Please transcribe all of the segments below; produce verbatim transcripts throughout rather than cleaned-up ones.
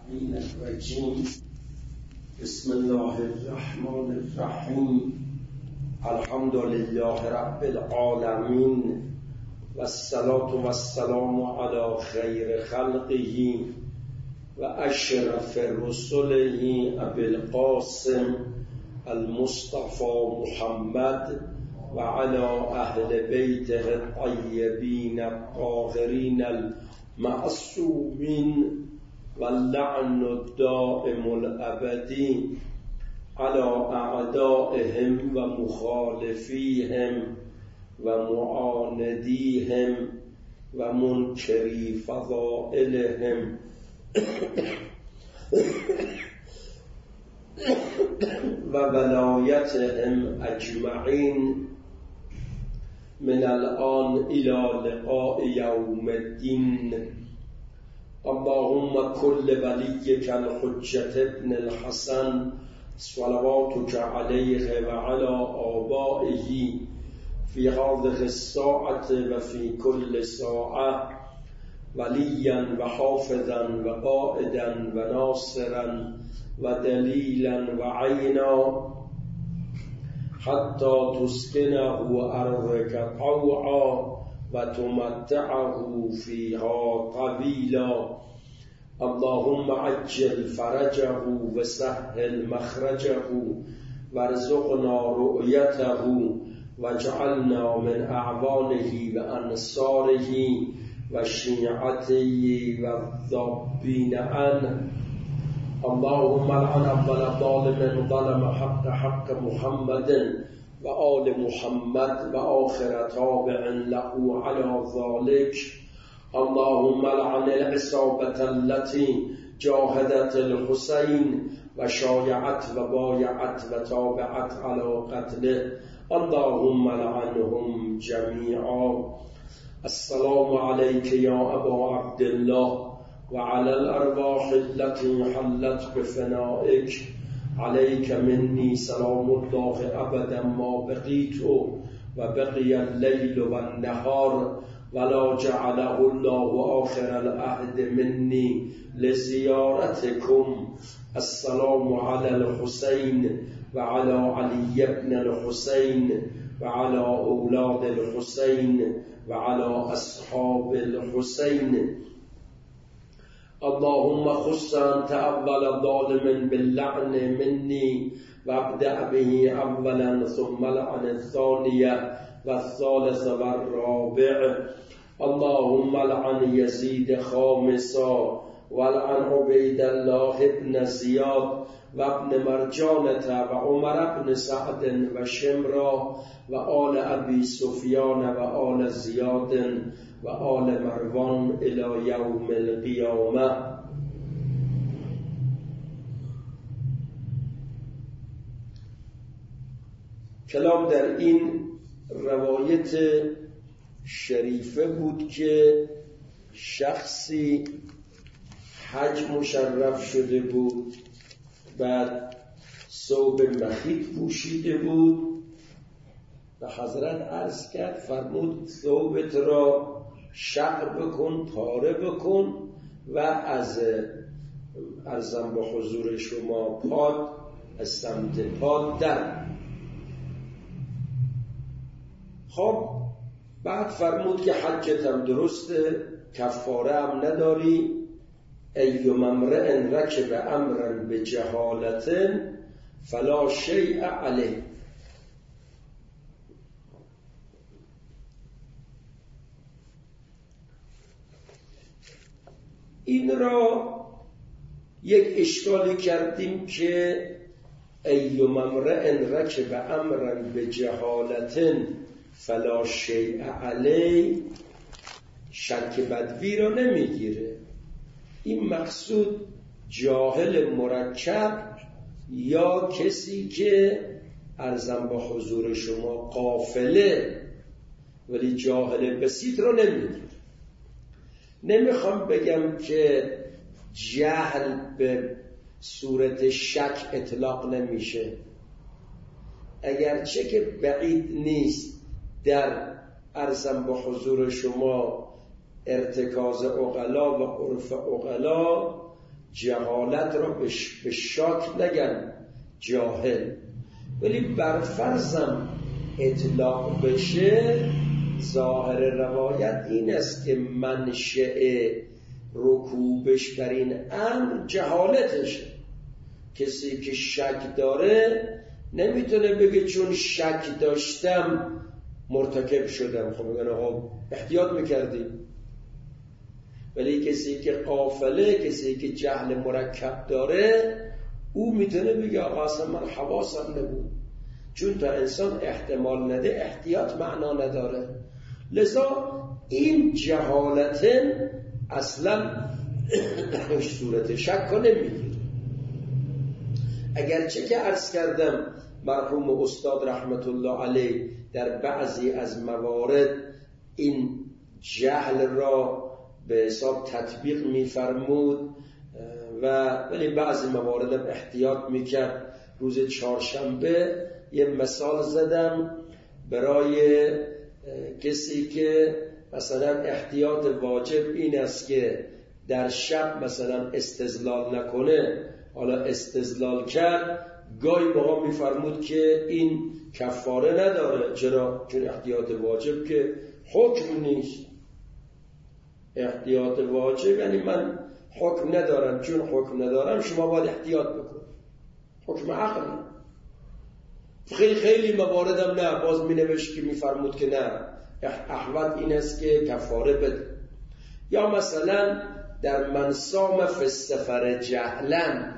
الشيطان الرجيم بسم الله الرحمن الرحيم الحمد لله رب العالمين والصلاة والسلام على خير خلقه وأشرف رسله أبي القاسم المصطفى محمد وعلى أهل بيته الطيبين الطاهرين المعصومين واللعن الدائم الأبدي على أعدائهم ومخالفيهم ومعانديهم ومنكري فضائلهم وولايتهم أجمعين من الآن إلى لقاء يوم الدين. اللهم كل وليك الحجة ابن الحسن صلواتك عليه وعلى آبائه في هذه الساعة وفي كل ساعة وليا وحافظا وقائدا وناصرا ودليلا وعينا حتى تسكنه أرضك طوعا وتمتعه فيها طويلا. اللهم عجل فرجه وسهل مخرجه وارزقنا رؤيته واجعلنا من أعوانه وأنصاره وشيعته والذابين عنه. اللهم لعن أول ظالم ظلم حق حق محمد وآل محمد وآخر تابع له على ذلك. اللهم لعن العصابة التي جاهدت الحسين وشايعت وبايعت وتابعت على قتله. اللهم لعنهم جميعا. السلام عليك يا أبا عبد الله وعلى الأرواح التي حلت بفنائك. عليك مني سلام الله أبدا ما بقيت وبقي الليل والنهار ولا جعله الله آخر العهد مني لزيارتكم. السلام على الحسين وعلى علي بن الحسين وعلى أولاد الحسين وعلى أصحاب الحسين. اللهم خص أنت أول ظالم باللعن مني وابدأ به أولا ثم لعن الثانية والثالث والرابع. اللهم لعن يزيد خامسا ولعن عبيد الله بن زياد وابن مرجانة وعمر بن سعد وشمرا وآل أبي سفيان وآل زياد وآل مروان إلى يوم القيامة. کلام در این روایت شریفه بود که شخصی حج مشرف شده بود، بعد ثوب مخیط پوشیده بود و حضرت عرض کرد فرمود ثوبت را شقر بکن، پاره بکن و از عرضم با حضور شما پاد از سمت پاد در. خب بعد فرمود که حجت هم درسته، کفاره هم نداری. ایوم امرئ رکب امرا بجهالت فلا شیء علیه. این را یک اشکالی کردیم که ایوم امرئ رکب امرا بجهالت فلا شیء علیه شک بدوی را نمیگیره. این مقصود جاهل مرکب یا کسی که عرضم با حضور شما قافله ولی جاهل بسیط را نمیگیره. نمیخوام بگم که جهل به صورت شک اطلاق نمیشه، اگرچه که بعید نیست در عرضم با حضور شما ارتکاز عقلا و عرف عقلا جهالت را به شاک نگن جاهل، ولی بر فرضم اطلاق بشه ظاهر روایت این است که منشأ رکوبش بر این امر جهالتشه. کسی که شک داره نمیتونه بگه چون شک داشتم مرتکب شدم. خب میگن آقا احتیاط میکردیم. ولی کسی که غافله، کسی که جهل مرکب داره، او میتونه بگه آقا اصلا من حواسم نبود. چون تا انسان احتمال نده احتیاط معنا نداره. لذا این جهالت اصلا در صورت شک نمیگیره. اگرچه که عرض کردم مرحوم استاد رحمت الله علیه در بعضی از موارد این جهل را به حساب تطبیق می‌فرمود و ولی بعضی موارد هم احتیاط میکرد. روز چهارشنبه یه مثال زدم برای کسی که مثلا احتیاط واجب این است که در شب مثلا استدلال نکنه. حالا استدلال کرد، گاهی موقع میفرمود که این کفاره نداره. چرا؟ چون احتیاط واجب که حکم نیست. احتیاط واجب یعنی من حکم ندارم، چون حکم ندارم شما باید احتیاط بکنید. حکم عقل. خیلی خیلی مواردم نه، باز می نوشت که می فرمود که نه، احوط این است که کفاره بده. یا مثلا در من صام فی السفر جهلا،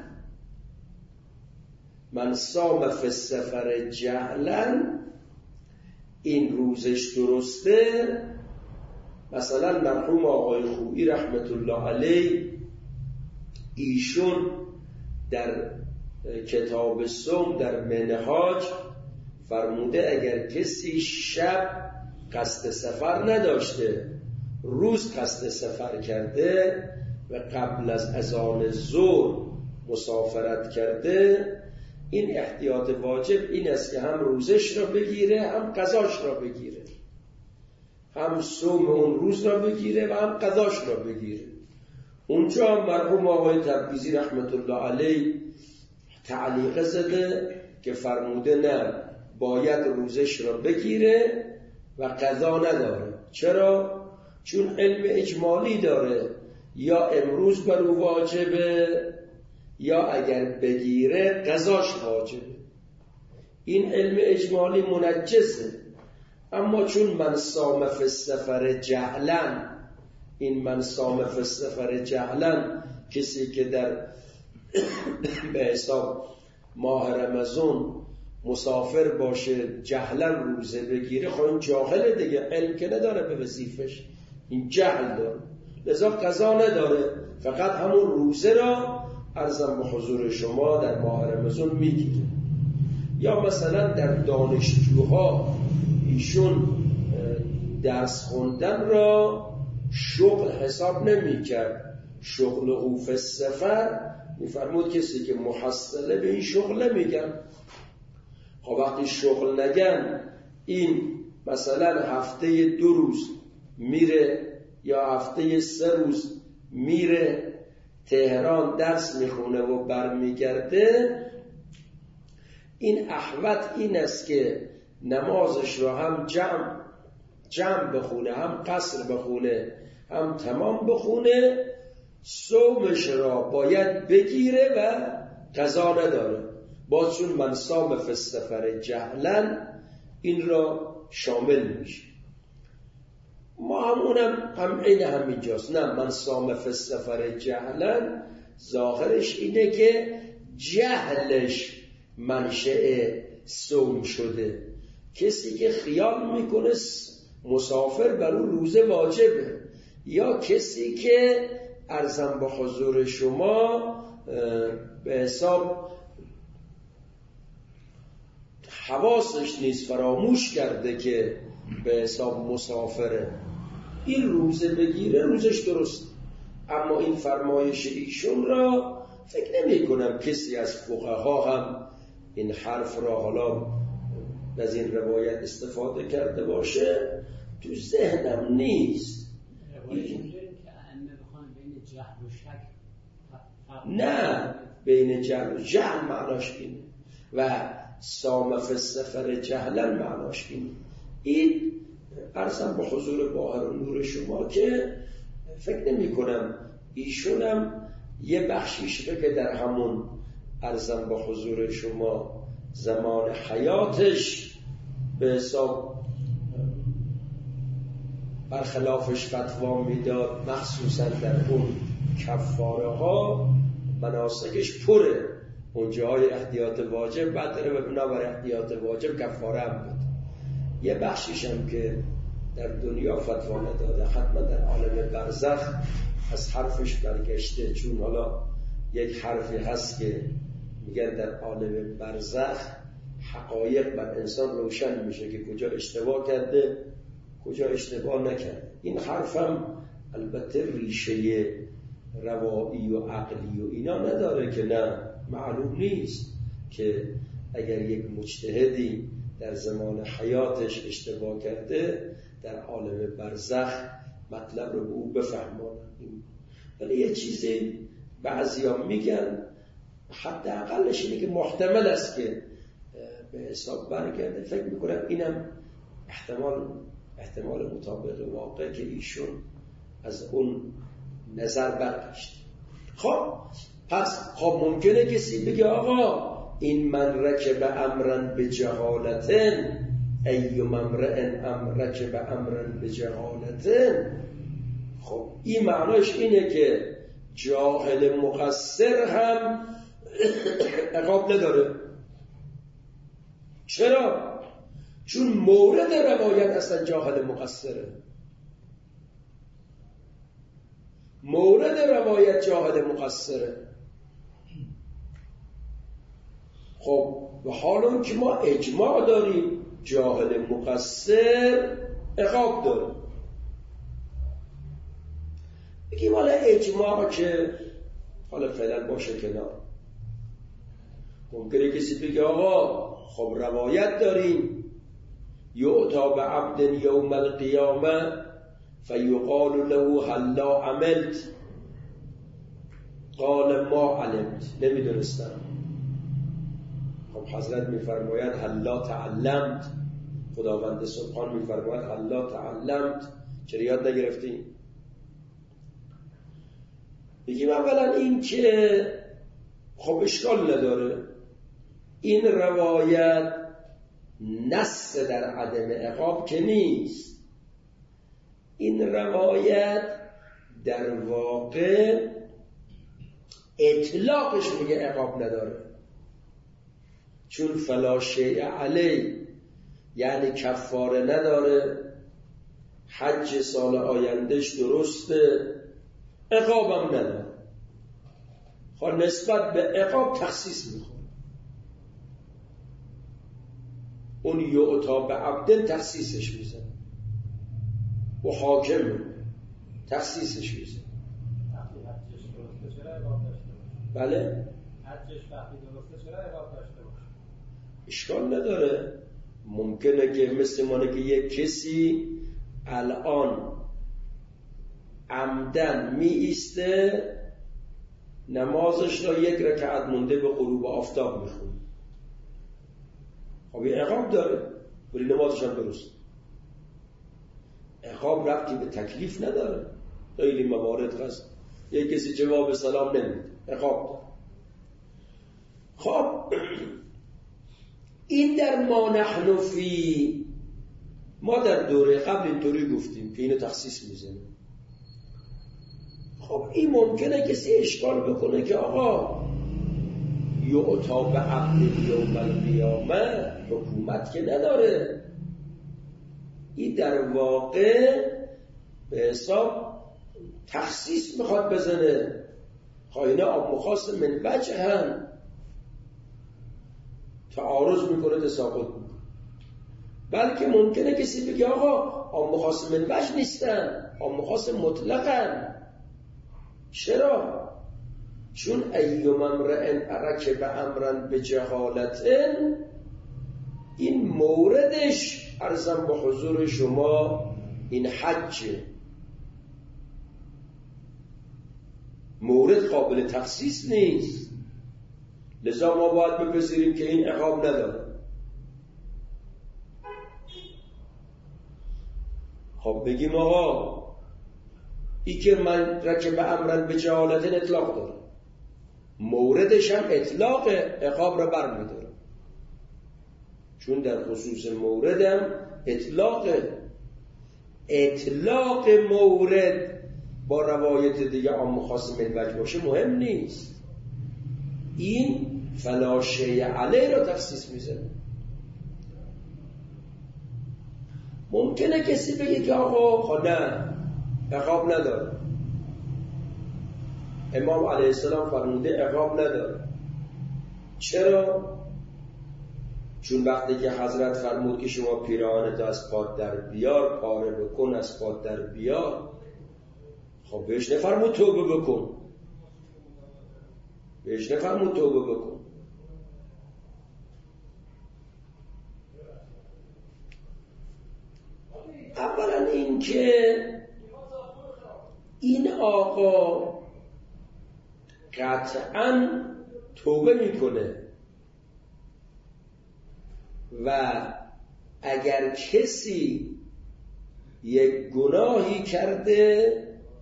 من صام فی السفر جهلا، این روزش درسته. مثلا مرحوم آقای خویی رحمت الله علیه ایشون در کتاب صوم در منهاج فرموده اگر کسی شب قصد سفر نداشته، روز قصد سفر کرده و قبل از اذان ظهر مسافرت کرده، این احتیاط واجب این است که هم روزش را بگیره هم قضاش را بگیره، هم صوم اون روز را بگیره و هم قضاش را بگیره. اونجا مرحوم آقای تبریزی رحمت الله علیه تعلیق زده که فرموده نه، باید روزش را بگیره و قضا نداره. چرا؟ چون علم اجمالی داره، یا امروز بر او واجبه یا اگر بگیره قضاش واجبه. این علم اجمالی منجزه. اما چون من صام فی السفر جهلا، این من صام فی السفر جهلا کسی که در به حساب ماه رمضان مسافر باشه جهلا روزه بگیره، خب این جاهله دیگه، علم که نداره به وظیفش، این جهل داره، لذا قضا نداره، فقط همون روزه را عرضم به حضور شما در ماه رمضان میگیره. یا مثلا در دانشجوها ایشون درس خوندن را شغل حساب نمی کرد، شغل او فی السفر، میفرمود کسی که محصله به این شغل نمیگن. خب وقتی شغل نگن، این مثلا هفته دو روز میره یا هفته سه روز میره تهران درس میخونه و برمیگرده، این احوط این است که نمازش را هم جمع جمع بخونه، هم قصر بخونه، هم تمام بخونه، صومش را باید بگیره و قضا نداره. باز چون من صام فی السفر جهلا این را شامل میشه. ما همونم هم این همینجاست، نه من صام فی السفر جهلا ظاهرش اینه که جهلش منشأ صوم شده. کسی که خیال میکنه مسافر بر اون روزه واجبه، یا کسی که عرضم به حضور شما به حساب حواسش نیست، فراموش کرده که به حساب مسافره، این روزه بگیره روزش درست. اما این فرمایش ایشون را فکر نمی کنم کسی از فقها هم این حرف را حالا از این روایت استفاده کرده باشه، تو ذهنم نیست. روایت می‌گه که ائمه بخوان بین جهل و شک فرق نه بین جهل و جهل معناش اینه و سام فی السفر جهلا معناش اینه. این عرضم به حضور باهر و نور شما که فکر نمی کنم ایشونم یه بخشیش که در همون عرضم به حضور شما زمان حیاتش به حساب برخلافش فتوا میداد، مخصوصا در اون کفاره ها مناسکش پره، اون جاهای احتیاط واجب بعد داره و بنابر احتیاط واجب کفاره هم بود. یه بخشیش هم که در دنیا فتوا نداده، حتما در عالم برزخ از حرفش برگشته، چون حالا یک حرفی هست که میگن در عالم برزخ حقایق بر انسان روشن میشه که کجا اشتباه کرده کجا اشتباه نکرده. این حرفم البته ریشه روایی و عقلی و اینا نداره که نه، معلوم نیست که اگر یک مجتهدی در زمان حیاتش اشتباه کرده در عالم برزخ مطلب رو به او بفهمانن. ولی یه چیزی بعضیا میگن حداقلش اینه که محتمل است که به حساب برگرده. فکر میکنم اینم احتمال احتمال مطابق واقع که ایشون از اون نظر برگشت. خب پس خب ممکنه کسی بگه آقا این من رکب امرن به جهالتن ایم امرئن رکب امرن به جهالتن. خب این معناش اینه که جاهل مقصر هم عقاب نداره. چرا؟ چون مورد روایت اصلا جاهل مقصره، مورد روایت جاهل مقصره. خب و حالا که ما اجماع داریم جاهل مقصر عقاب داره، بگیم حالا اجماع که حالا فعلا باشه کنار. ممکنه کسی بگه آقا خب روایت داریم یعطا به عبد یوم القیامه فیقال له هلا عملت قال ما علمت، نمیدونستم. خب حضرت میفرماید هلا تعلمت، خداوند سبحان میفرماید هلا تعلمت، چرا یاد نگرفتی؟ بگیم اولا این که خب اشکال نداره، این روایت نص در عدم عقاب که نیست، این روایت در واقع اطلاقش میگه عقاب نداره، چون فلا شیء علی یعنی کفاره نداره، حج سال آیندهش درسته، عقابم نداره. خب نسبت به عقاب تخصیص میخوره، اون یعطا به عبد تخصیصش میزنه و حاکم تخصیصش میزنه. بله حجش وقتی درسته چرا عقاب داشته باشه؟ اشکال نداره. ممکنه که مثل مانه که یک کسی الان عمدن می ایسته نمازش را یک رکعت مونده به غروب آفتاب میخونه، خب یه عقاب داره ولی نمازش هم درست. عقاب ربطی به تکلیف نداره. خیلی موارد هست یک کسی جواب سلام نمیده، عقاب داره. خب این در ما نحن فی، ما در دوره قبل اینطوری گفتیم که اینو تخصیص میزنیم. خب این ممکنه کسی اشکال بکنه که آقا یعطا به عبد یوم القیامه حکومت که نداره، این در واقع به حساب تخصیص میخواد بزنه. خواهینه آب مخاص من وجه هم تعارض میکنه، تساقط میکنه. بلکه ممکنه کسی بگه آقا آب مخاص من وجه نیستن، آب مخاص مطلقن. چرا؟ چون ایوم امرئن رکب امرن به جهالتن، این موردش عرضم به حضور شما این حجه. مورد قابل تخصیص نیست، لذا ما باید بپذیریم که این عقاب نداره. خب بگیم آقا ای که من رکب امرن به جهالتن اطلاق داره، موردش هم اطلاق عقاب را برمیداره، چون در خصوص موردم اطلاق اطلاق مورد با روایت دیگه عام خاص من وجه باشه مهم نیست. این فلا شیء علیه را تخصیص میزنه. ممکنه کسی بگه که آقا خب نه عقاب نداره، امام علیه السلام فرموده عقاب نداره. چرا؟ چون وقتی که حضرت فرمود که شما پیراهنت از پات در بیار، پاره بکن از پات در بیار، خب بهش نفرمود توبه بکن، بهش نفرمود توبه بکن. اولا این که این آقا قطعاً توبه میکنه و اگر کسی یک گناهی کرده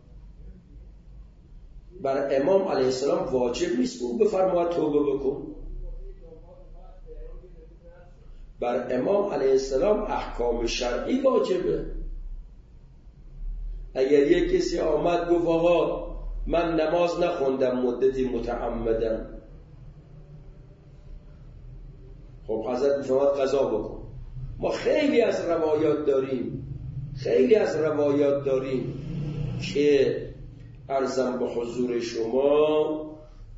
بر امام علیه السلام واجب نیست او بفرماید توبه بکن. بر امام علیه السلام احکام شرعی واجبه. اگر یک کسی آمد گفت آقا من نماز نخوندم مدتی متعمدم، خب حضرت میفرماید قضا بکن. ما خیلی از روایات داریم خیلی از روایات داریم که عرضم به حضور شما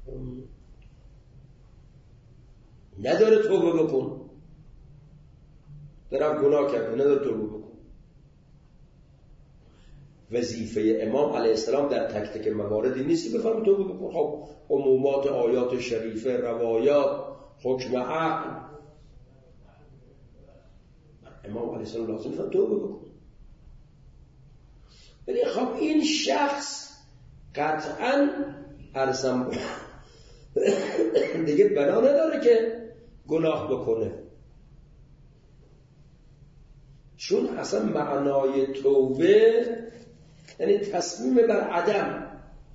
نداره توبه بکن، دارم گناه کرده نداره توبه بکن. وظیفه امام علیه السلام در تک تک مواردی نیست که بفرمایید توبه بکن. خب عمومات آیات شریفه، روایات، حکم عقل، امام علیه السلام لازم نیست توبه بکن. ولی خب این شخص قطعاً ارزم دیگه بنا نداره که گناه بکنه، چون اصلا معنای توبه یعنی تصمیم بر عدم.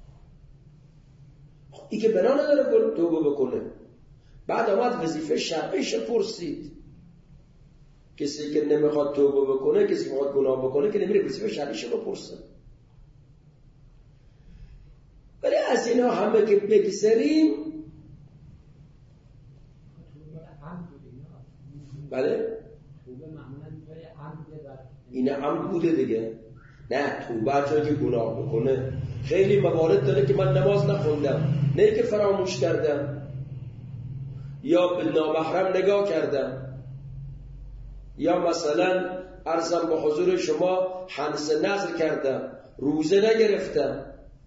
این که بنا نداره توبه بکنه. بعد آمد وظیفه شرعیش پرسید. کسی که نمیخواد توبه بکنه، کسی که میخواد گناه بکنه که نمیره وظیفه شرعیش رو پرسه. ولی از اینا همه که بگذاریم، بله این عمد بوده دیگه. نه توبه جایی که گناه بکنه. خیلی موارد داره که من نماز نخوندم، نه که فراموش کردم، یا به نامحرم نگاه کردم، یا مثلا عرضم به حضور شما حنس نظر کردم، روزه نگرفتم.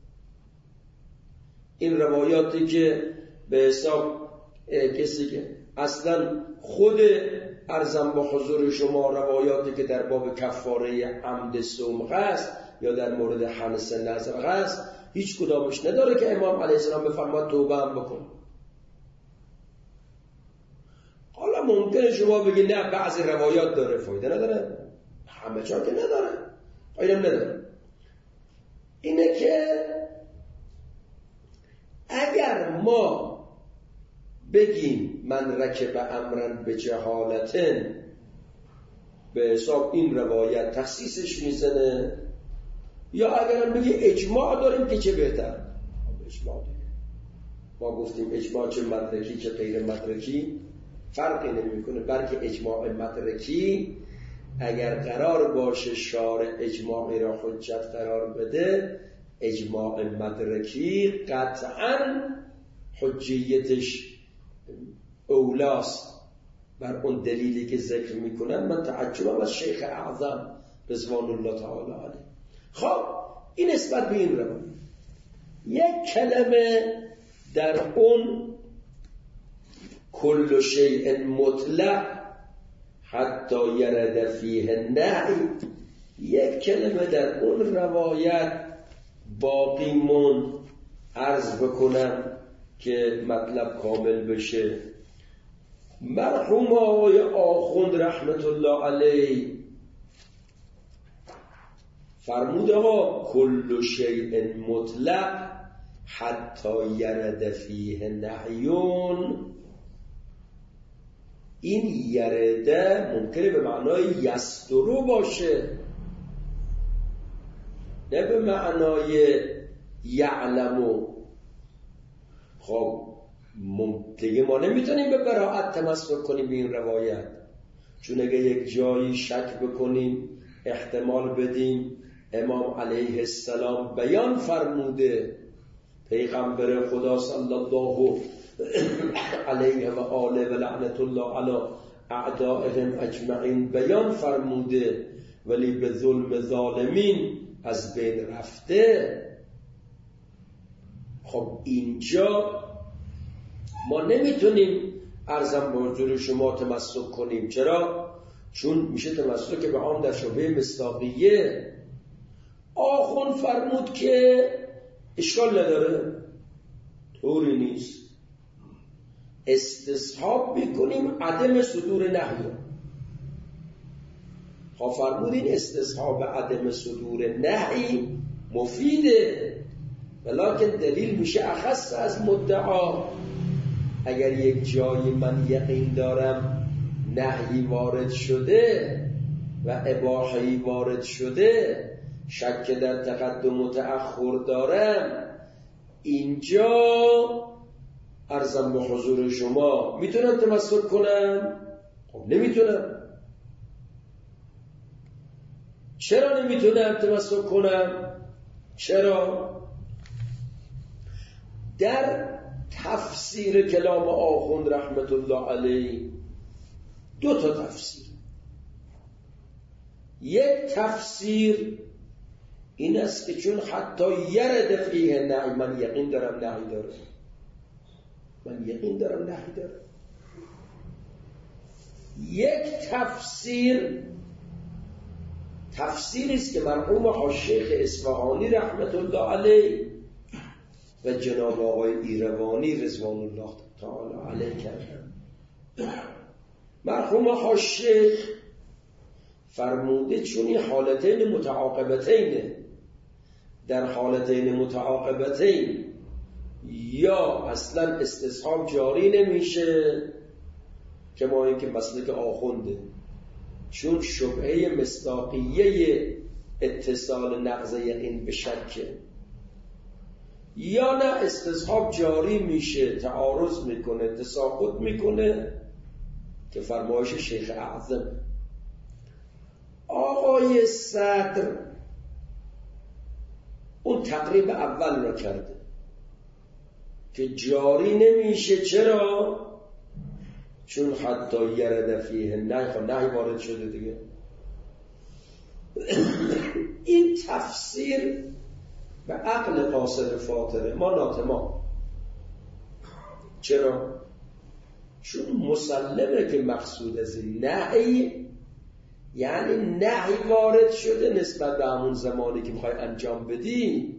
این روایاتی که به حساب کسی که اصلا خود عرضم به حضور شما روایاتی که در باب کفاره عمد صوم است یا در مورد حنس نظر است، هیچ کدامش نداره که امام علیه السلام بفرماد توبه هم بکن. حالا ممکنه شما بگید نه بعضی روایات داره، فایده نداره، همه جا که نداره، فایده نداره. اینه که اگر ما بگیم من رکب امرن به جهالتن، به حساب این روایت تخصیصش میزنه، یا اگرم بگی اجماع داریم که چه بهتر. اجماع داریم. ما گفتیم اجماع چه مدرکی چه غیر مدرکی فرقی نمی کنه، بلکه اجماع مدرکی اگر قرار باشه شارع اجماعی را حجت قرار بده، اجماع مدرکی قطعاً حجیتش اولاست بر اون دلیلی که ذکر میکنن. من تعجبم از شیخ اعظم رضوان الله تعالی علیه. خب این نسبت به این روایت یک کلمه در اون کل شیء مطلق حتی یرد فیه النهی، یک کلمه در اون روایت باقی مون عرض بکنم که مطلب کامل بشه. مرحوم آقای آخوند رحمت الله علیه فرمود آقا کل شیء مطلق حتی یرد فیه نهیون. این یرده ممکنه به معنای یسترو باشه، نه به معنای یعلمو. خب دیگه ما نمیتونیم به براءت تمسک کنیم به این روایت، چون اگه یک جایی شک بکنیم احتمال بدیم امام علیه السلام بیان فرموده، پیغمبر خدا صلی الله علیه و آله و لعنت الله علی اعدائهم اجمعین بیان فرموده ولی به ظلم ظالمین از بین رفته. خب اینجا ما نمیتونیم عرضم به حضور شما تمسک کنیم. چرا؟ چون میشه تمسک به عام در شبه مصداقیه. آخوند فرمود که اشکال نداره، طوری نیست، استصحاب میکنیم عدم صدور نهی. ها فرمود این استصحاب عدم صدور نهی مفیده، ولکن دلیل میشه اخص از مدعا. اگر یک جایی من یقین دارم نهی وارد شده و اباحی وارد شده، شک در تقدم و تأخر دارم، اینجا عرضم به حضور شما میتونم تمسک کنم؟ خب نمیتونم. چرا نمیتونم تمسک کنم؟ چرا؟ در تفسیر کلام آخوند رحمت الله علیه دو تا تفسیر. یک تفسیر این است که چون حتی یرد فیه نهی، من یقین دارم نهی داره، من یقین دارم نهی داره. یک تفسیر تفسیری است که مرحوم شیخ اصفهانی رحمت الله علیه و جناب آقای ایروانی رضوان الله تعالی علیه کردن. مرحوم شیخ فرموده چون این حالتین متعاقبتین، در حالتین متعاقبتین یا اصلا استصحاب جاری نمیشه که ما این که مسلک آخونده، چون شبهه مصداقیه اتصال نقض یقین به شکه، یا نه استصحاب جاری میشه تعارض میکنه تساقط میکنه که فرمایش شیخ اعظم. آقای صدر اون تقریب اول را کرده که جاری نمیشه. چرا؟ چون حتی یرد فیه نهی، خب نهی وارد شده دیگه. این تفسیر به عقل قاصر فاطره ما ناتما. چرا؟ چون مسلمه که مقصود از نهی یعنی نهی وارد شده نسبت به همون زمانی که میخوای انجام بدی،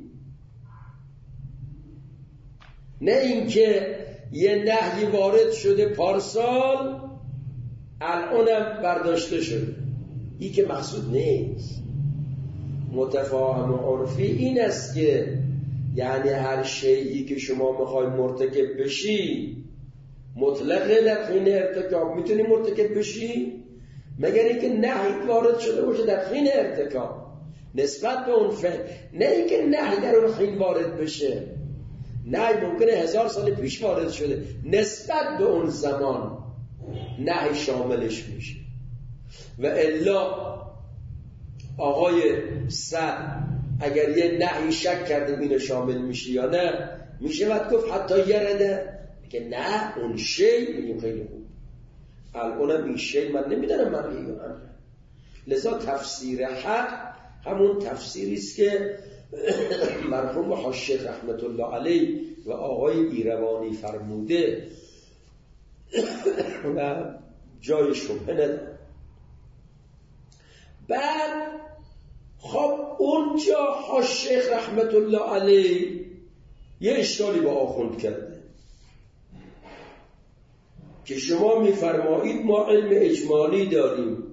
نه اینکه یه نهی وارد شده پارسال الانم برداشته شده. این که مقصود نیست. متفاهم عرفی این است که یعنی هر شیئی که شما میخوای مرتکب بشی مطلقه در حین ارتکاب میتونی مرتکب بشی، مگر اینکه نهی وارد شده باشه در حین ارتکاب نسبت به اون فعل، نه اینکه نهی در اون حین وارد بشه. نهی ممکنه هزار سال پیش وارد شده، نسبت به اون زمان نهی شاملش میشه. و الا آقای سعد اگر یه نهی شک کرده اینو شامل میشه یا نه، میشه وقت گفت حتی یرده، میگه نه اون شی، میگیم خیلی خوب الانم این شی من نمیدونم من یا امر. لذا تفسیر حق همون تفسیری است که مرحوم حاشیه رحمت الله علیه و آقای ایروانی فرموده و جای شبهه نداره. بعد خب اونجا حاشیه رحمت الله علیه یه اشکالی با آخوند کرده که شما میفرمایید ما علم اجمالی داریم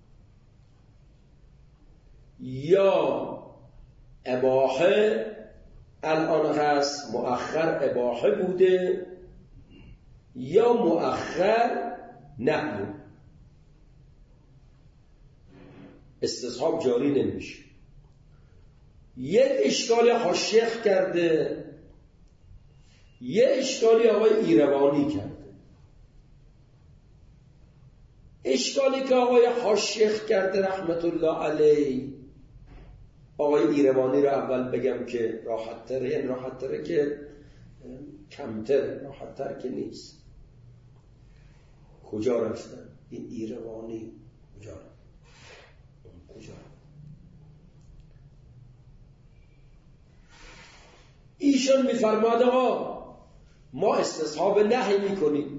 یا اباحه الان هست، مؤخر اباحه بوده، یا مؤخر نهی، استصحاب جاری نمیشه. یک اشکالی حاشیخ کرده، یک اشکالی آقای ایروانی کرده. اشکالی که آقای حاشیخ کرده رحمت الله علیه، آقای ایروانی رو اول بگم که راحت تره، یعنی راحت تره که کمتر، راحت تر که نیست. کجا رفتن این ایروانی؟ کجا رفتن؟ کجا رفتن؟ ایشون میفرماد آقا ما استصحاب نهی میکنیم،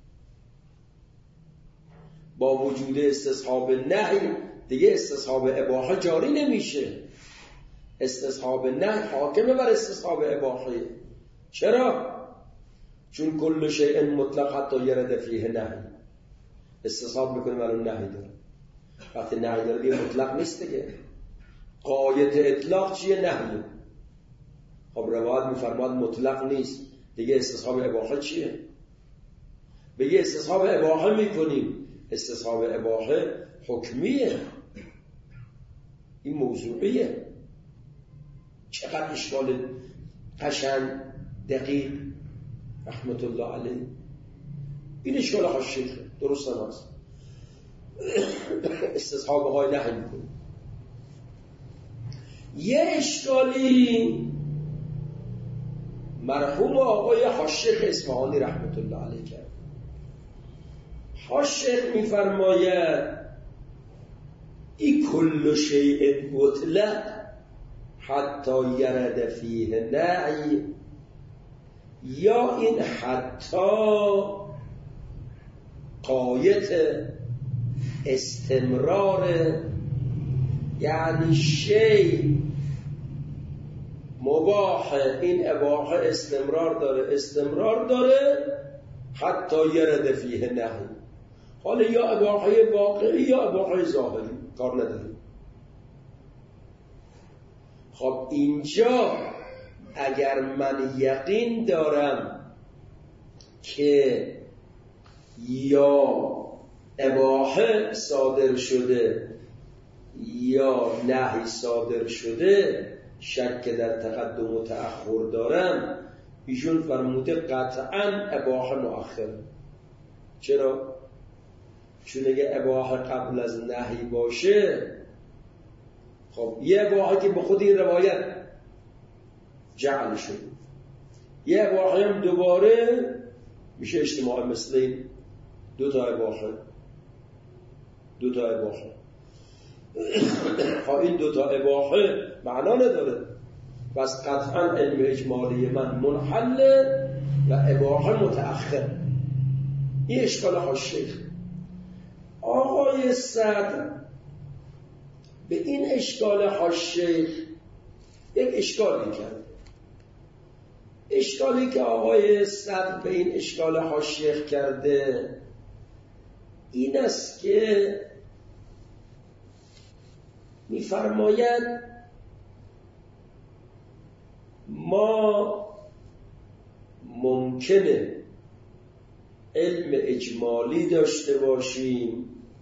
با وجود استصحاب نهی دیگه استصحاب اباحه جاری نمیشه. استصحاب نهی حاکمه بر استصحاب اباحه. چرا؟ چون کل شیء مطلق حتی یرد فیه نهی. استصحاب میکنیم الان نهی داره، وقتی نهی داره دیگه مطلق نیست دیگه. غایت اطلاق چیه؟ نهیه. خب روایت میفرماد مطلق نیست، دیگه استصحاب اباحه چیه؟ بگه استصحاب اباحه میکنیم، استصحاب اباحه حکمیه، این موضوعیه. چقدر اشکال قشنگ دقیق رحمت الله علیه. این اشکال حاشیه درست هم هست. استصحاب های نهی میکنیم. یه اشکالی مرحوم آقای حاشیخ اصفهانی رحمت الله علیه کرد. حاشیخ میفرماید این کل شیء مطلق حتی یرد فیه نهی، یا این حتی قایت استمرار، یعنی شیء مباح، این اباحه استمرار داره، استمرار داره حتی یرد فیه نهی. حالا یا اباحه واقعی یا اباحه ظاهری، کار نداریم. خب اینجا اگر من یقین دارم که یا اباحه صادر شده یا نهی صادر شده، شک در تقدم و تأخر دارم، ایشون فرموده قطعاً اباحه مؤخر. چرا؟ چون اگه اباحه قبل از نهی باشه، خب یه اباحه که به خود این روایت جعل شد، یه اباحه هم دوباره میشه اجتماع مثل این دو تا اباحه دو تا اباحه خب این دو تا اباحه معنا نداره. پس قطعا علم اجمالی من منحله و اباحه متأخر. این اشکال حاشیه. آقای صدر به این اشکال حاشیه یک اشکالی کرد. اشکالی که آقای صدر به این اشکال حاشیه کرده این است که می‌فرماید ما ممکنه علم اجمالی داشته باشیم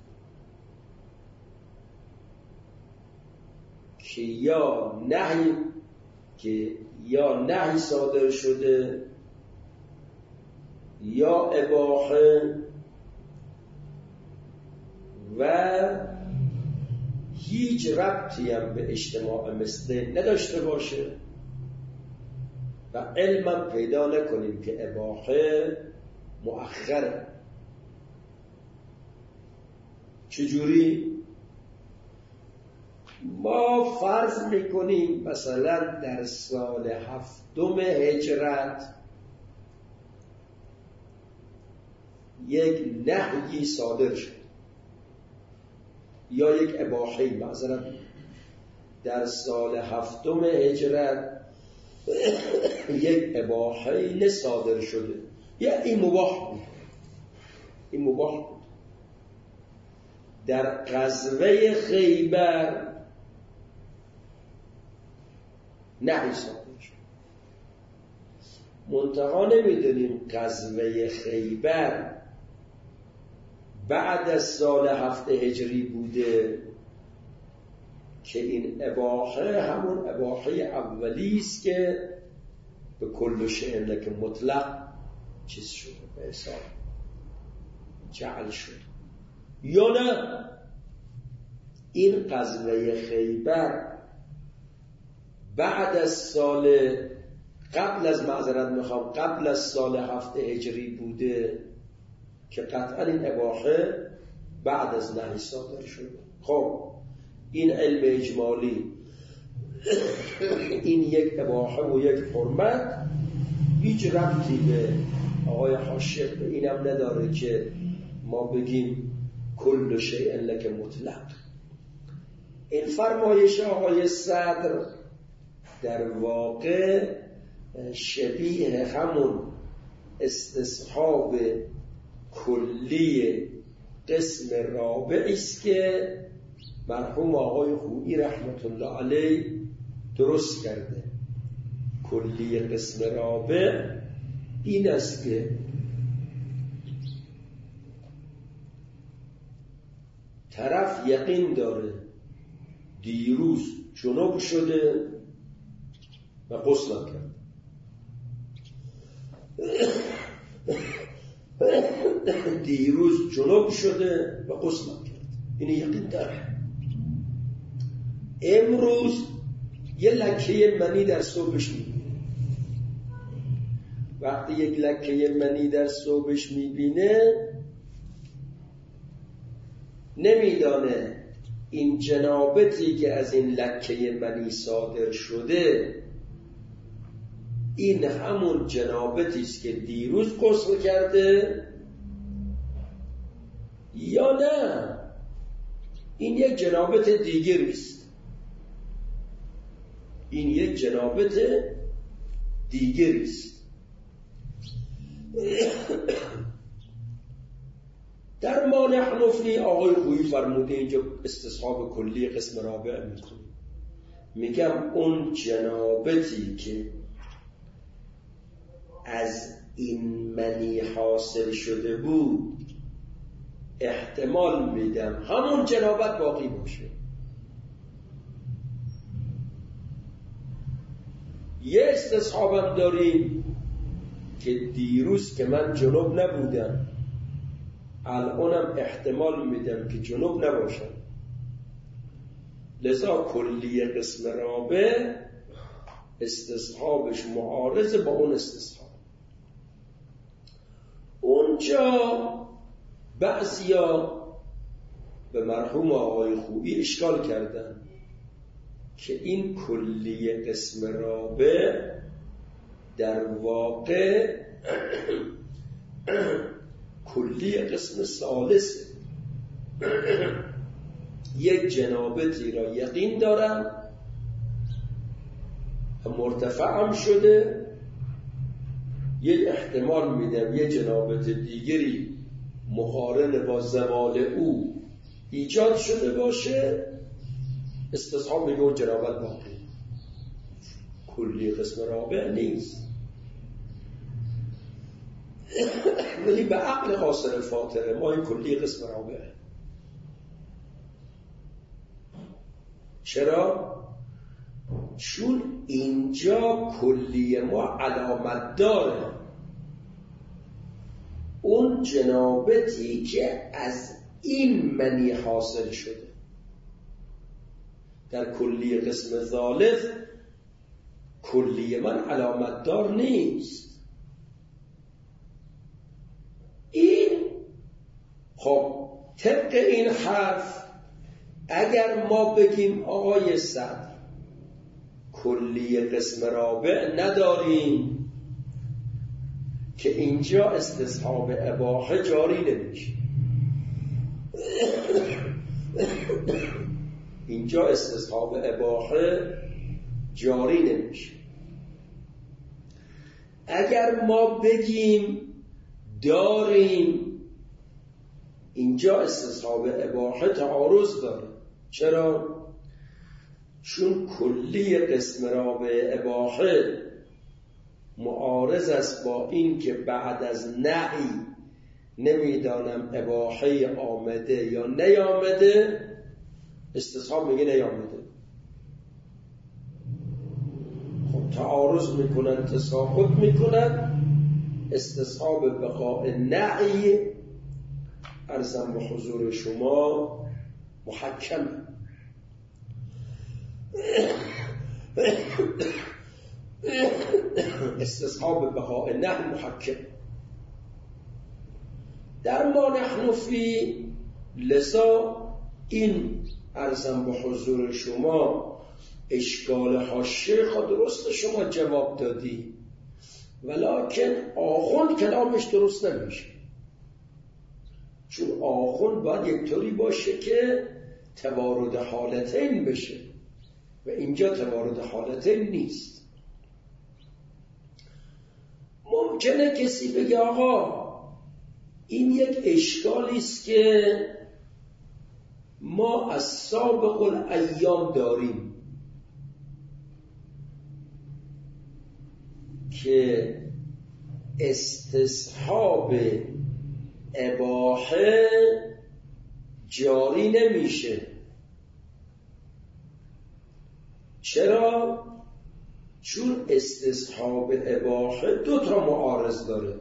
که یا نهی که یا نهی صادر شده یا اباحه و هیچ ربطی هم به اجتماع مثل نداشته باشه و علمم پیدا نکنیم که اباحه مؤخره. چجوری؟ ما فرض میکنیم مثلا در سال هفتم هجرت یک نهی صادر شد یا یک اباحه، مثلا در سال هفتم هجرت یک اباحه صادر شده، یا این مباح بود، این مباح بود. در غزوه خیبر نهی صادر شد. منتها نمیدونیم غزوه خیبر بعد از سال هفت هجری بوده که این اباحه همون اباحه اولی است که به کل شیء لک مطلق چیز شده، به حساب جعل شد، یا نه این غزوه خیبر بعد از سال قبل از معذرت میخوام قبل از سال هفت هجری بوده که قطعا این اباحه بعد از نهی صادر شده. خب این علم اجمالی، این یک اباحه و یک حرمت هیچ ربطی به آقای حاشیه به اینم نداره که ما بگیم کل شیء لک مطلق. این فرمایش آقای صدر در واقع شبیه همون استصحاب کلی قسم رابعی است که مرحوم آقای خویی رحمت الله علیه درست کرده. کلی قسم رابع این است که طرف یقین داره دیروز جنوب شده و غسل کرد، دیروز جنوب شده و غسل کرد، این یقین داره. امروز یه لکه منی در صبحش میبینه، وقتی یک لکه منی در صبحش میبینه نمیدانه این جنابتی که از این لکه منی صادر شده این همون جنابتی است که دیروز غسل کرده یا نه این یک جنابت دیگری است، این یک جنابت دیگری است. در ما نحن فی آقای خویی فرموده اینجا استصحاب کلی قسم رابع میکنه، میگم اون جنابتی که از این منی حاصل شده بود احتمال میدم همون جنابت باقی باشه. یه استصحابم داریم که دیروز که من جنوب نبودم الانم احتمال میدم که جنوب نباشم، لذا کلی قسم رابع استصحابش معارض با اون استصحاب. اونجا بعضیا به مرحوم آقای خویی اشکال کردن که این کلی قسم رابع در واقع کلی قسم ثالث، یک جنابتی را یقین دارم مرتفع هم شده، یک احتمال میدم یه جنابت دیگری مقارن با زوال او ایجاد شده باشه، استصحاب میگه جنابت باقی، کلی قسم رابع نیست. ولی به عقل قاصر فاطره ما این کلی قسم رابعه. چرا؟ چون اینجا کلی ما علامت داره، اون جنابتی که از این منی حاصل شده. در کلی قسم ثالث کلی من علامت دار نیست. این خب طبق این حرف اگر ما بگیم آقای صدر کلی قسم رابع نداریم که اینجا استصحاب اباحه جاری نمیشه، اینجا استصحاب اباحه جاری نمیشه. اگر ما بگیم داریم، اینجا استصحاب اباحه تعارض داره. چرا؟ چون کلی قسم رابع اباحه معارض است با این که بعد از نهی نمیدانم اباحه آمده یا نیامده، استصحاب میگه نیامده. خب تعارض میکنن، تساقط میکنن. استصحاب بقاء نهی عرضم به حضور شما محکمه. استصحاب بقاء نهی محکم. در ما نحن فی لذا این عرضم به حضور شما اشکال حاشیه خود درست شما جواب دادی، ولکن آخوند کلامش درست نمیشه. چون آخوند باید یک طوری باشه که توارد حالتین بشه و اینجا توارد حالتین نیست. ممکنه کسی بگه آقا این یک اشکالی است که ما از سابق الایام داریم که استصحاب اباحه جاری نمیشه. چرا؟ چون استصحاب اباحه دو تا معارض داره.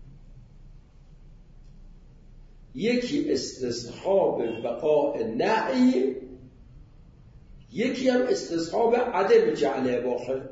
یکی استصحاب بقاء نهی، یکی هم استصحاب عدم جعل اباحه.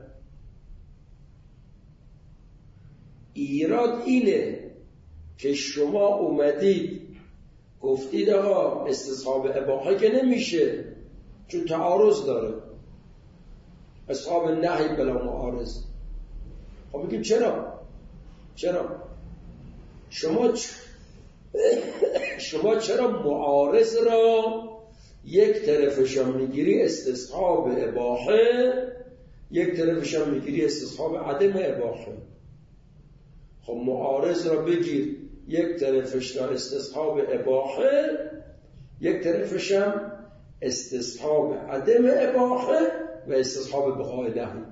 ایراد اینه که شما اومدید گفتید آقا استصحاب اباحه که نمیشه چون تعارض داره، استصحاب نهی بلا معارض. خب بگیم چرا؟ چرا؟ شما چ... شما چرا معارض را یک طرفشان میگیری استصحاب اباحه، یک طرفشان میگیری استصحاب عدم اباحه؟ خب معارض را بگیر یک طرفش را استصحاب اباحه، یک طرفش هم استصحاب عدم اباحه و استصحاب بقاء نهی.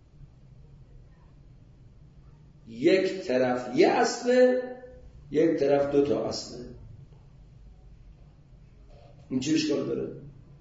یک طرف یه اصله، یک طرف دو تا اصله. این چه اشکال داره؟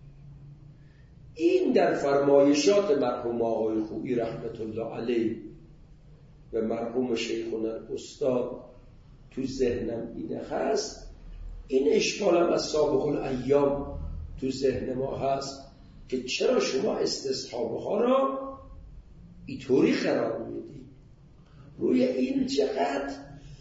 این در فرمایشات مرحوم آقای خویی رحمت الله علیه و مرحوم شیخنا استاد تو ذهنم اینه هست. این اشکالم از سابق الایام تو ذهن ما هست که چرا شما استصحابها را اینطوری قرار میدی؟ روی این چقدر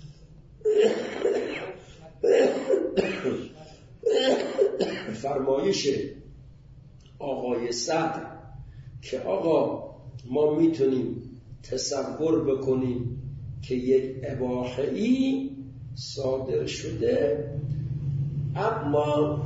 فرمایش آقای صدر که آقا ما میتونیم تصور بکنیم که یک اباحه‌ای صادر شده، اما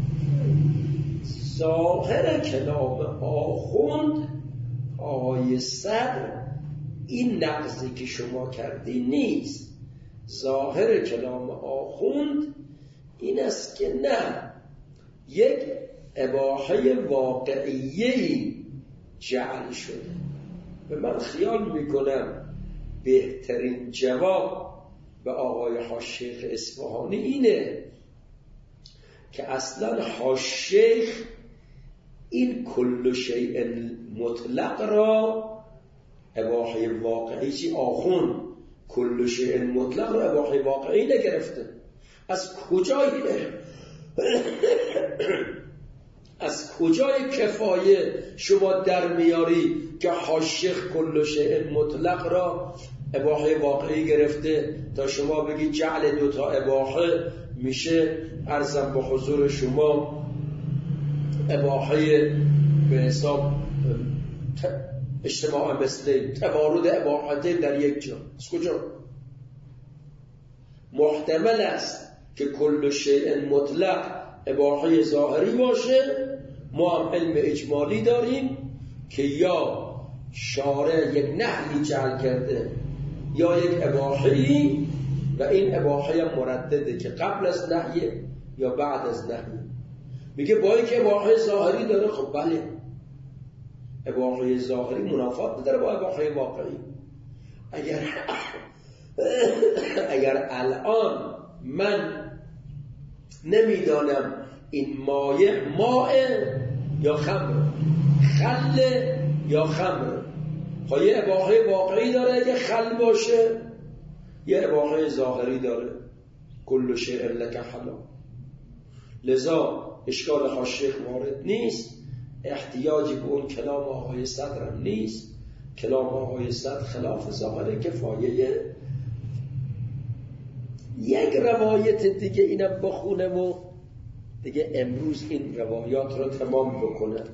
ظاهر کلام آخوند آقای صدر این نقضی که شما کردی نیست. ظاهر کلام آخوند این است که نه، یک اباحه واقعیه‌ای جعل شده. و من خیال میکنم بهترین جواب به آقای حاج‌شیخ اصفهانی اینه که اصلا حاج‌شیخ این کل شیء مطلق را اباحه واقعی چی آخون کل شیء مطلق را اباحه واقعی نگرفته. از کجای از کجای کفایه شما در میاری که حاج‌شیخ کل شیء مطلق را اباحه واقعی گرفته تا شما بگید جعل دوتا اباحه میشه عرضم به حضور شما اباحه به حساب اجتماع مثل توارد اباحتین در یک جا. از کجا؟ محتمل است که کل شیء مطلق اباحه ظاهری باشه. ما هم علم اجمالی داریم که یا شارع یک نهی جعل کرده یا یک اباحه‌ای و این اباحه هم مردده که قبل از نهی یا بعد از نهی. میگه با اینکه اباحه ظاهری داره، خب بله اباحه ظاهری منافات نداره با اباحه واقعی. اگر اگر الان من نمیدانم این مایع مائه یا خمر، خل یا خمر، خب یه اباحه واقعی داره اگه خل باشه، یه اباحه ظاهری داره کل شیء لک حلال. لذا اشکال حاشیه وارد نیست، احتیاجی به اون کلام آقای صدر هم نیست. کلام آقای صدر خلاف ظاهر کفایه. یک روایت دیگه اینم بخونه و دیگه امروز این روایات رو تمام بکنه.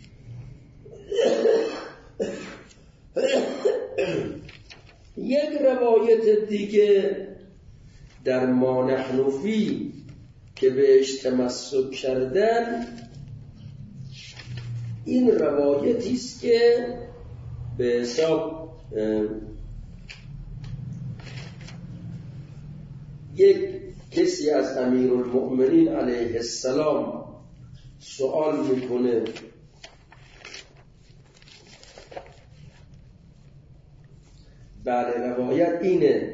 یک روایت دیگه در ما نحن فی که بهش تمسک کردن، این روایتی است که به حساب یک کسی از امیرالمؤمنین علیه السلام سوال میکنه بله روایت اینه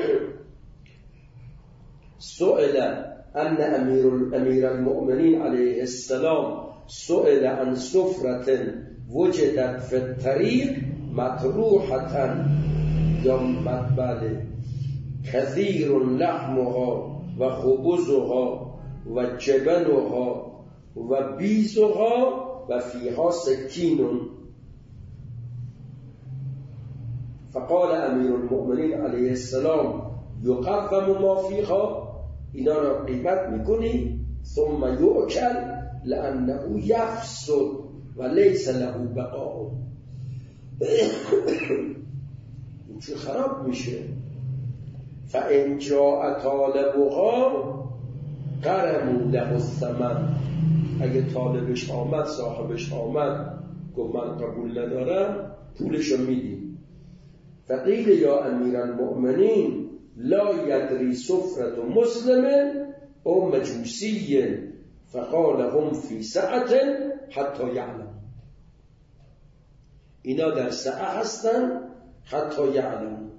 سئل ان امیر امیر المؤمنین علیه السلام سئل عن سفرة وجدت في الطريق مطروحة یا بله كثير لحمها و خبزها و جبنها و بیزها و فيها سكين. فقال امیر المؤمنین علیه السلام یقوم ما فیها، اینا را قیمت میکنی، ثم یؤکل لانه یفسد و لیس له بقاء، این چه خراب میشه. فان جاء طالبها قرموا له الثمن، اگه طالبش آمد صاحبش آمد گفت من قبول ندارم پولشو میدیم. فقیل یا امیر المؤمنین لا یدری سفرة مسلم او مجوسی، فقال هم فی سعة حتی یعلم، اینا در سعه هستن حتی یعلم.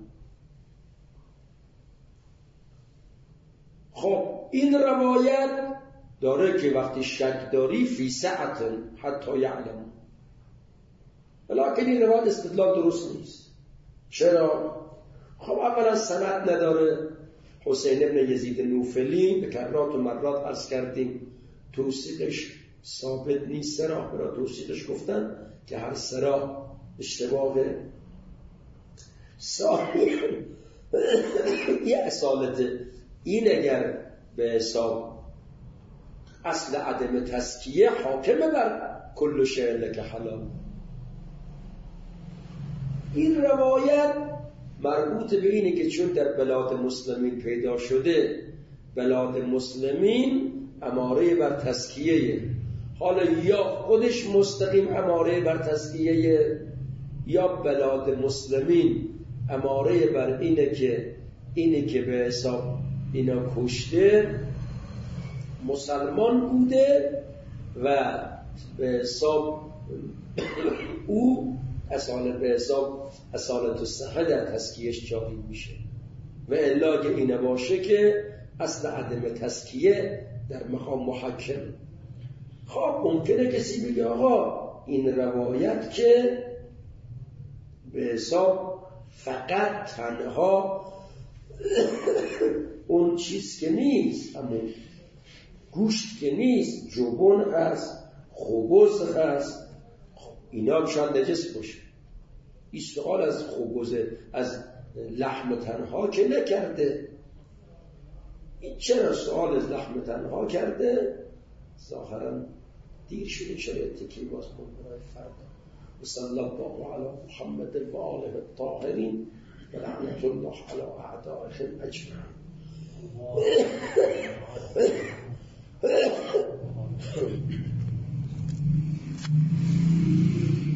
خب این روایت داره که وقتی شک داری فی سعة حتی یعلم، ولیکن این روایت استدلال درست نیست. چرا؟ خب اولا سند نداره. حسین ابن یزید نوفلی به کرات و مرات عرض کردیم توصیقش ثابت نیست. سرا برای توصیقش گفتن که هر سرا اشتباهه. صحیح یه اصالته این اگر به حساب اصل عدم تزکیه حاکمه بر کل شیء لک حلال. این روایت مربوط به اینه که چون در بلاد مسلمین پیدا شده، بلاد مسلمین اماره بر تزکیه، حالا یا خودش مستقیم اماره بر تزکیه یا بلاد مسلمین اماره بر اینه که اینه که به حساب اینا کشته مسلمان بوده و به حساب او اصالت به حساب اصالت الصحه در تزکیهش جاری میشه. و الا که اینه باشه که اصل عدم تزکیه در مقام محکم. خب ممکنه کسی بگه آقا این روایت که به حساب فقط تنها اون چیز که نیست، همون گوشت که نیست، جبن هست، خبز هست، خب اینا شاید نجس باشه. این سوال از خبز از لحم تنها که نکرده. این چرا سوال از لحم تنها کرده؟ ظاهرا دیر شده، شده تکی باز کن برای فردا. و صلی الله علی محمد و آله الطاهرین و لعنت الله علی اعدائهم اجمعین.